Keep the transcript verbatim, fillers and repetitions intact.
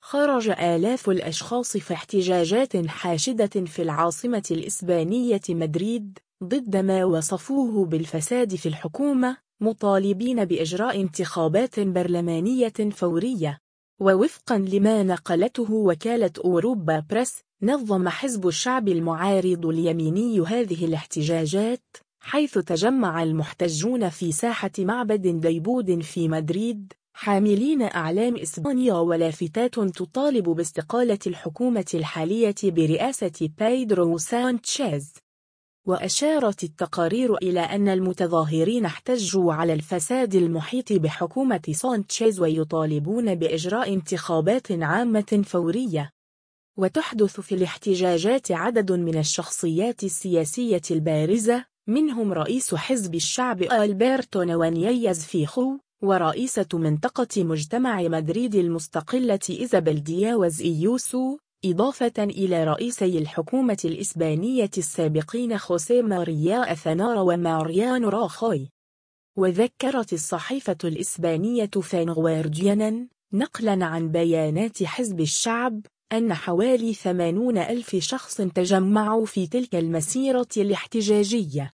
خرج آلاف الأشخاص في احتجاجات حاشدة في العاصمة الإسبانية مدريد ضد ما وصفوه بالفساد في الحكومة، مطالبين بإجراء انتخابات برلمانية فورية. ووفقا لما نقلته وكالة أوروبا بريس، نظم حزب الشعب المعارض اليميني هذه الاحتجاجات، حيث تجمع المحتجون في ساحة معبد ديبود في مدريد حاملين أعلام إسبانيا ولافتات تطالب باستقالة الحكومة الحالية برئاسة بيدرو سانشيز. وأشارت التقارير إلى أن المتظاهرين احتجوا على الفساد المحيط بحكومة سانشيز ويطالبون بإجراء انتخابات عامة فورية. وتحدث في الاحتجاجات عدد من الشخصيات السياسية البارزة، منهم رئيس حزب الشعب ألبرتو نوانييز فيخو، ورئيسة منطقة مجتمع مدريد المستقلة إيزابيل دياوز إيوسو، إضافة إلى رئيسي الحكومة الإسبانية السابقين خوسيه ماريا أثنار وماريانو راخوي. وذكرت الصحيفة الإسبانية فانغوارديانا نقلا عن بيانات حزب الشعب أن حوالي ثمانون ألف شخص تجمعوا في تلك المسيرة الاحتجاجية.